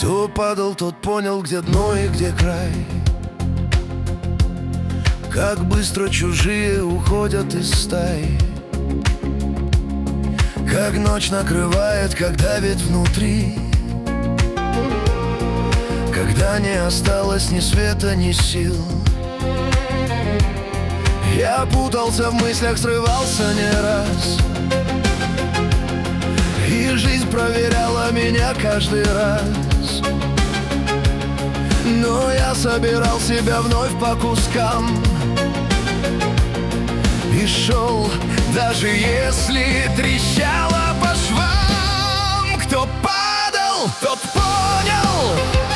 Кто падал, тот понял, где дно и где край. Как быстро чужие уходят из стаи. Как ночь накрывает, как давит внутри. Когда не осталось ни света, ни сил. Я путался в мыслях, срывался не раз. И жизнь проверяла меня каждый раз. Но я собирал себя вновь по кускам и шел, даже если трещало по швам. Кто падал, тот понял.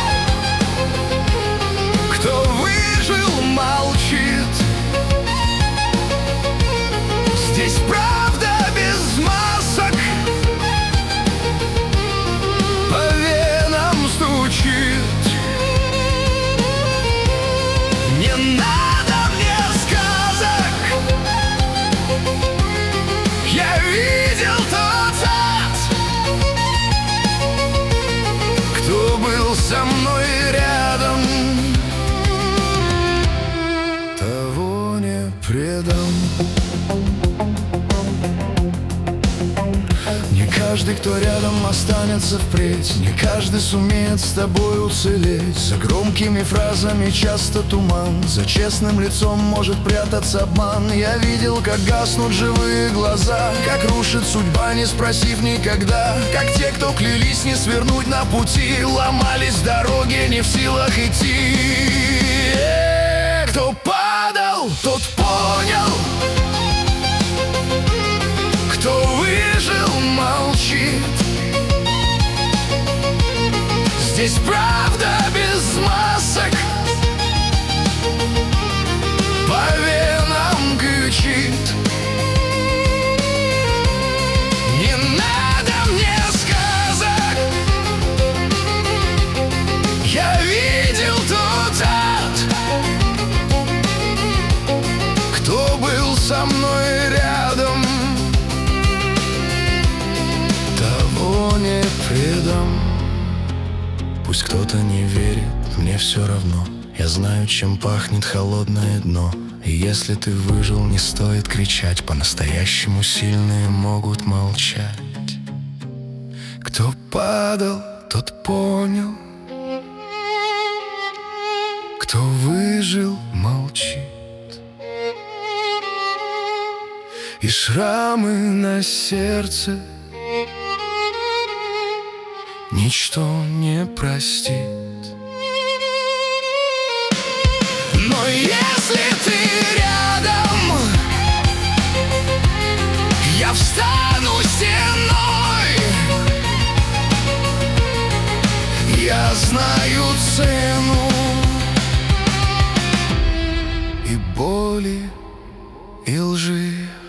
Кто выжил, молчит. Здесь правда без масок. По венам стучит. Не надо мне сказок. Я видел тот ад. Кто был со мной рядом, того не предам. Не каждый, кто рядом, останется впредь. Не каждый сумеет с тобой уцелеть. За громкими фразами часто туман. За честным лицом может прятаться обман. Я видел, как гаснут живые глаза. Как рушит судьба, не спросив никогда. Как те, кто клялись не свернуть на пути, ломались в дороге, не в силах идти. Кто падал, тот понял. Кто выжил, молчит. Здесь правда без масок. По венам кричит. Не надо мне сказок. Я видел тот ад. Кто был со мной рядом, того не предам. Пусть кто-то не верит, мне все равно. Я знаю, чем пахнет холодное дно. И если ты выжил, не стоит кричать. По-настоящему сильные могут молчать. Кто падал, тот понял. Кто выжил, молчит. И шрамы на сердце ничто не простит. Но если ты рядом, я встану стеной. Я знаю цену и боли, и лжи.